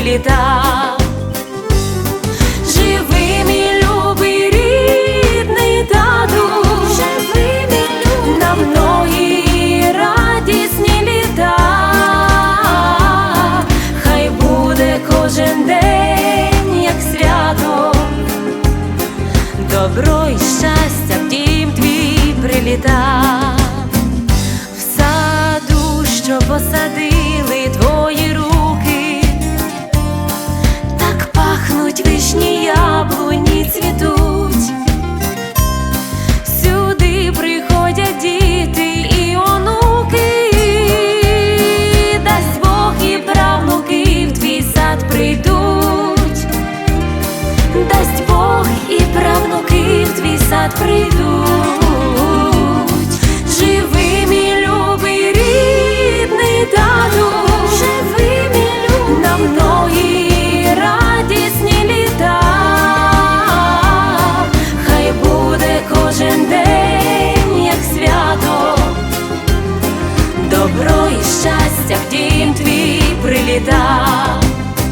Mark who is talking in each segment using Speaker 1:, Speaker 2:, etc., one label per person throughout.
Speaker 1: прилітав. Живи, мій любий рідний тату, живи, мій любий, на многі радісні літа. Хай буде кожен день, як свято, добро і щастя в дім твій прилітав. В саду, що посадили твої руки, так пахнуть вишні, яблуні цвітуть. Сюди приходять діти і онуки, дасть Бог і правнуки в твій сад прийдуть, дасть Бог і правнуки в твій сад прийдуть. Живи, мій любий рідний тату, живи, мій любий, на многі радісні літа. Хай буде кожен день, як свято, добро і щастя в дім твій прилітав.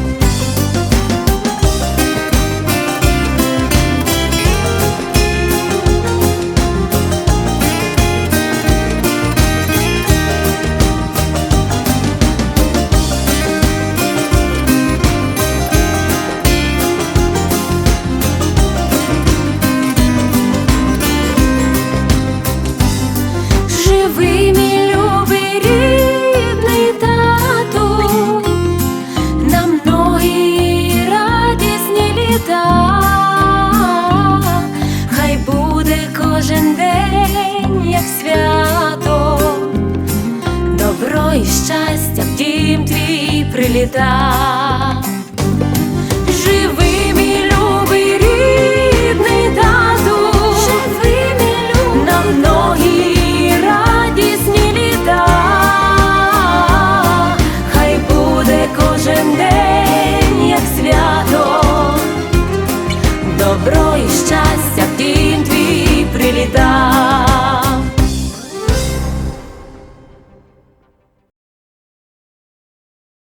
Speaker 1: Живи, мій любий рідний тату, на многі радісні літа. Хай буде кожен день, як свято, добро і щастя в дім твій прилітав.